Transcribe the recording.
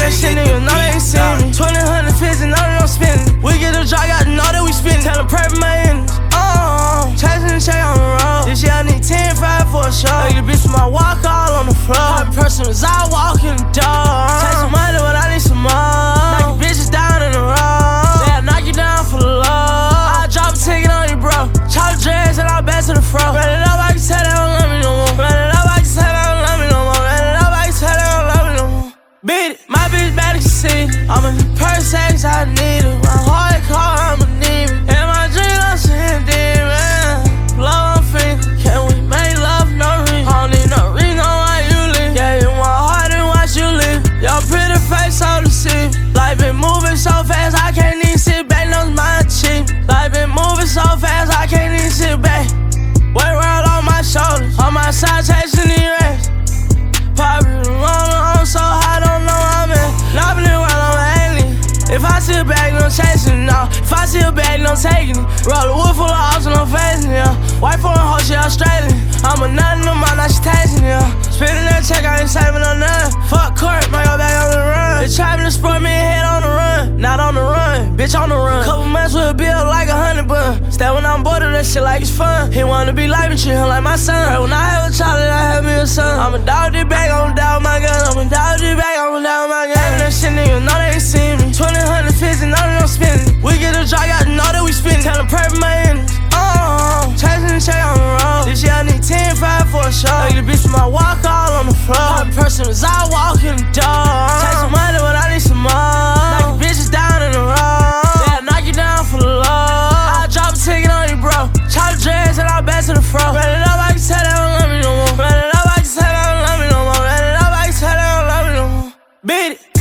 that shit, nigga, know they ain't seen me. 20, 150, know that I'm spending. We get the drop, got to know that we spending. Tell them prep my enemies. Chasing the check on the road. This year I need 10, 5 for a show. Like the bitch with my walk all on the floor. Type of person as I walk in the door. Take some money, but I need some more. Knock your bitches down in the road. Yeah, knock you down for the low. I drop a ticket on you, bro. Chop dreads and I'll back to the fro. Run it up, I can tell they don't love me no more. Run it up, I can tell they don't love me no more. Run it up, I can tell they don't love me no more. Beat it, my bitch bad as you see. I'm a purse X, I need it. My heart call, I'ma need it. In my dream, I'm seeing demons. Love, I'm feeling. Can we make love, no ring? I don't need no ring on why you leave. Yeah, you want heart and watch you live. Your pretty face so deceived. Life been moving so fast, I can't even sit back, no my cheap. Life been moving so fast, I can't even sit back. Weight roll on my shoulders, on my side chasing the rest. Poppin' I'm so high, don't know I'm in. Nothing while I'm alien. If I sit back, no chasing, no. If I sit back, no taking it. Roll a wood full of hoes and I'm facing it. White for a hoe, she Australian. I'm a nut in the mouth, now she tasting it. Spinning that check, I ain't saving on none. Fuck court, might go back on the run. They trapping to sport me and head on the run. Not on the run, bitch on the run. Couple months with a bill like 100 bucks. Stay when I'm bored of that shit like it's fun. He wanna be live and treat him like my son. Right when I have a child, I have me a son. I'm a dog this bag, I'm a dog my gun. I'm a dog this bag, I'm a dog my gun. That shit, nigga, know they ain't seen me. 20, 150, know that I'm spending. We get the drop, got to know that we spending. Tell them prep my enemies. Chasing the check on the road. This year I need 10, 5 for a show. Like the bitch with my walk all on the floor. Type of person as I walk in the door. Take some money, but I need some more. Knock your bitches down in the road. Yeah, knock you down for the low. I drop a ticket on you, bro. Chop dreads and I'll back to the fro. Run it up, I can tell they don't love me no more. Run it up, I can tell they don't love me no more. Run it up, I can tell they don't love me no more. Beat it.